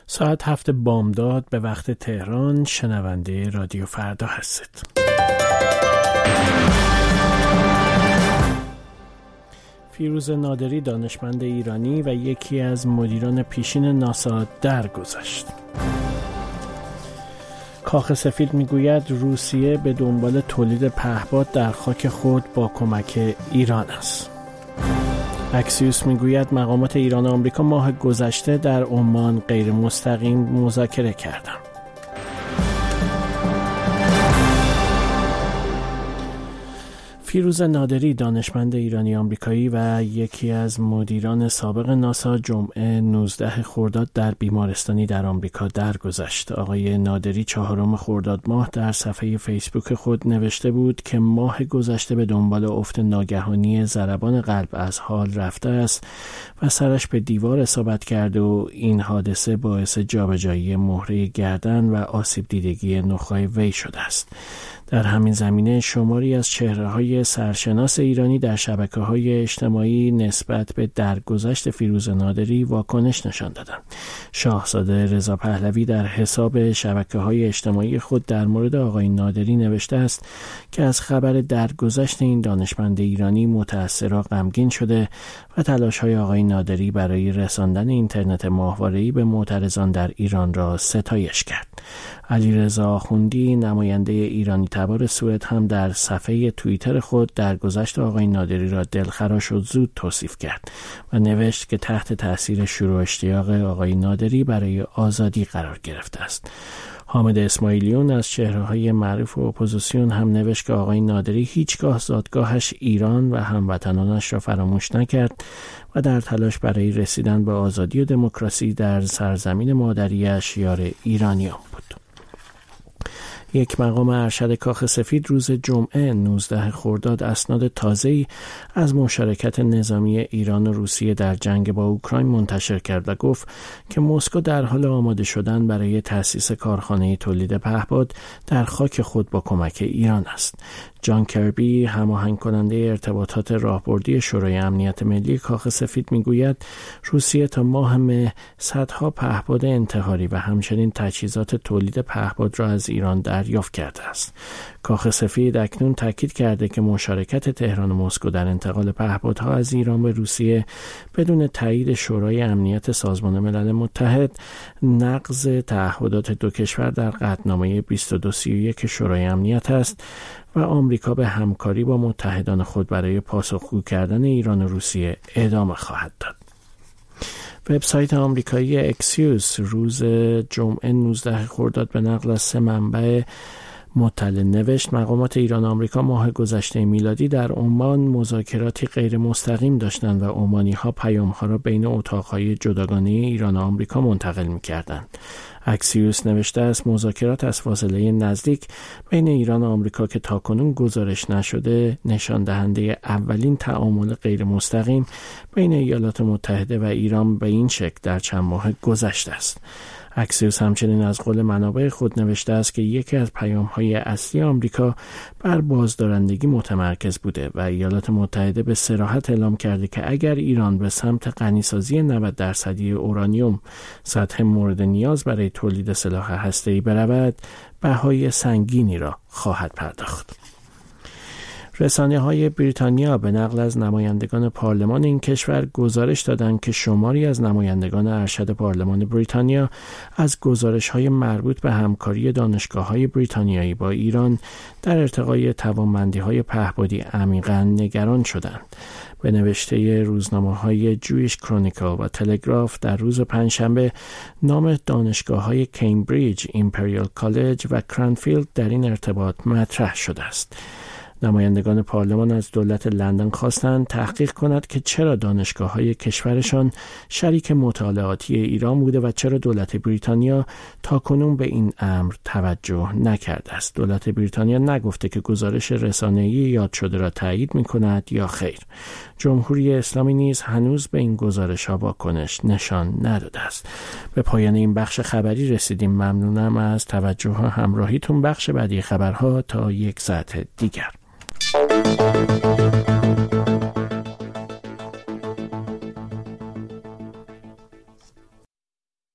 ساعت 7 بامداد به وقت تهران. شنونده رادیو فردا هستید. فیروز نادری دانشمند ایرانی و یکی از مدیران پیشین ناسا درگذشت. کاخ سفید میگوید روسیه به دنبال تولید پهپاد در خاک خود با کمک ایران است. اکسیوس میگوید مقامات ایران و آمریکا ماه گذشته در عمان غیر مستقیم مذاکره کردند. فیروز نادری دانشمند ایرانی آمریکایی و یکی از مدیران سابق ناسا جمعه 19 خرداد در بیمارستانی در آمریکا درگذشت. آقای نادری 4 خرداد ماه در صفحه فیسبوک خود نوشته بود که ماه گذشته به دنبال افت ناگهانی ضربان قلب از حال رفته است و سرش به دیوار اصابت کرده و این حادثه باعث جابجایی مهره گردن و آسیب دیدگی نخاع وی شده است. در همین زمینه شماری از چهره‌های سرشناس ایرانی در شبکه‌های اجتماعی نسبت به درگذشت فیروز نادری واکنش نشان دادند. شاهزاده رضا پهلوی در حساب شبکه‌های اجتماعی خود در مورد آقای نادری نوشته است که از خبر درگذشت این دانشمند ایرانی متأثر و غمگین شده و تلاش‌های آقای نادری برای رساندن اینترنت ماهواره‌ای به معترضان در ایران را ستایش کرد. علیرضا آخوندی نماینده ایرانی تبار سوئد هم در صفحه توییتر خود درگذشت آقای نادری را دلخراش و زود توصیف کرد و نوشت که تحت تأثیر شور و اشتیاق آقای نادری برای آزادی قرار گرفته است. حامد اسماعیلیون از چهره‌های معروف اپوزیسیون هم نوشت که آقای نادری هیچگاه زادگاهش ایران و هموطنانش را فراموش نکرد و در تلاش برای رسیدن به آزادی و دموکراسی در سرزمین مادری‌اش یار ایرانیان بود. یک مقام ارشد کاخ سفید روز جمعه 19 خرداد اسناد تازه‌ای از مشارکت نظامی ایران و روسیه در جنگ با اوکراین منتشر کرد و گفت که مسکو در حال آماده شدن برای تأسیس کارخانه تولید پهپاد در خاک خود با کمک ایران است. جان کربی هماهنگ کننده ارتباطات راهبردی شورای امنیت ملی کاخ سفید میگوید روسیه تا ماه مه صدها پهپاد انتحاری و همچنین تجهیزات تولید پهپاد را از ایران دریافت کرده است. کاخ سفید اکنون تاکید کرده که مشارکت تهران و مسکو در انتقال پهپادها از ایران به روسیه بدون تایید شورای امنیت سازمان ملل متحد نقض تعهدات دو کشور در قطعنامه 2231 شورای امنیت است و آمریکا به همکاری با متحدان خود برای پاسخگو کردن ایران و روسیه ادامه خواهد داد. وبسایت آمریکایی اکسیوس روز جمعه 19 خرداد به نقل از 3 منبع مطلع نوشت مقامات ایران و آمریکا ماه گذشته میلادی در عمان مذاکراتی غیر مستقیم داشتند و عمانی‌ها پیام‌ها را بین اتاق‌های جداگانه ایران و آمریکا منتقل می‌کردند. اکسیوس نوشته است مذاکرات از فاصله نزدیک بین ایران و آمریکا که تاکنون گزارش نشده نشان دهنده اولین تعامل غیر مستقیم بین ایالات متحده و ایران به این شکل در چند ماه گذشته است. اکسیوس همچنین از قول منابع خود نوشته است که یکی از پیام‌های اصلی آمریکا بر بازدارندگی متمرکز بوده و ایالات متحده به صراحت اعلام کرده که اگر ایران به سمت غنیسازی 90% اورانیوم سطح مورد نیاز برای تولید سلاح هسته‌ای برود، بهای سنگینی را خواهد پرداخت. رسانه‌های بریتانیا به نقل از نمایندگان پارلمان این کشور گزارش دادند که شماری از نمایندگان ارشد پارلمان بریتانیا از گزارش‌های مربوط به همکاری دانشگاه‌های بریتانیایی با ایران در ارتقای توانمندی‌های پهپادی عمیقاً نگران شدند. به نوشته روزنامه‌های جویش کرونیکل و تلگراف در روز پنجشنبه نام دانشگاه‌های کمبریج، ایمپریال کالج و کرانفیلد در این ارتباط مطرح شده است. نمایندگان پارلمان از دولت لندن خواستند تحقیق کند که چرا دانشگاه‌های کشورشان شریک مطالعاتی ایران بوده و چرا دولت بریتانیا تاکنون به این امر توجه نکرده است. دولت بریتانیا نگفته که گزارش رسانه‌ای یاد شده را تایید می‌کند یا خیر. جمهوری اسلامی نیز هنوز به این گزارش‌ها واکنش نشان نداده است. به پایان این بخش خبری رسیدیم. ممنونم از توجه و همراهیتون. بخش بعدی خبرها تا 1 ساعت دیگر.